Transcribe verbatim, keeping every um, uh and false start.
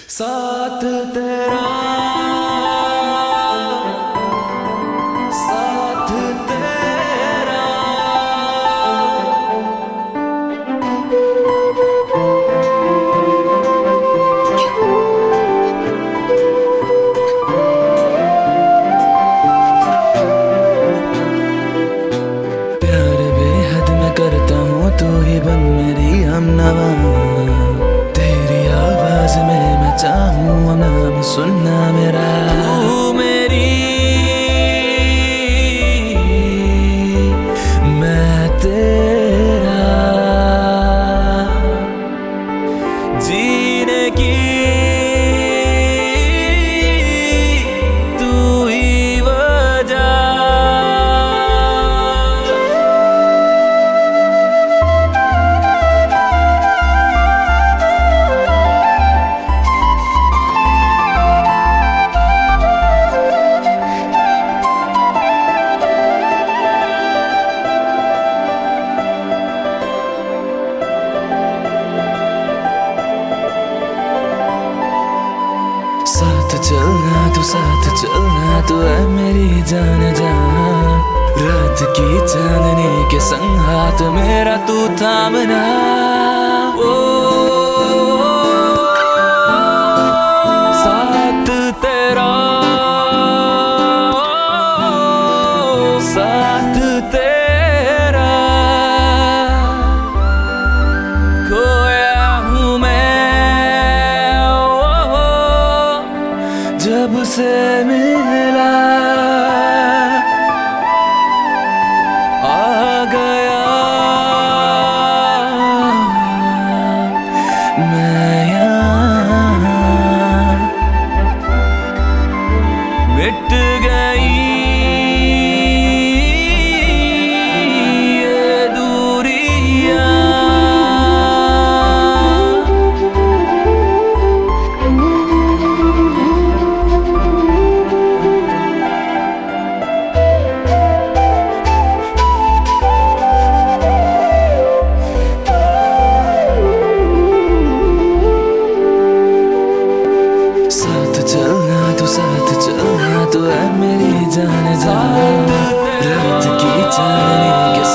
साथ तेरा साथ तेरा प्यार बेहद मैं करता हूँ, तू ही बन मेरी हमनवा। तेरी आवाज में मैं चाहूँ नाम सुनना मेरा। तू मेरी मैं तेरा जीने की तू ही वजह। साथ चलना तू साथ चलना तू है मेरी जान जान। रात की चांदनी के संग हाथ मेरा तू थामना। ओ साथ तेरा साथ तेरा खोया हूँ मैं जब से मिला। आ गया मैं यहाँ, मिट गई ये दूरियां। चलना तू साथ चलना तू है मेरी जान जान। रात की चांदनी के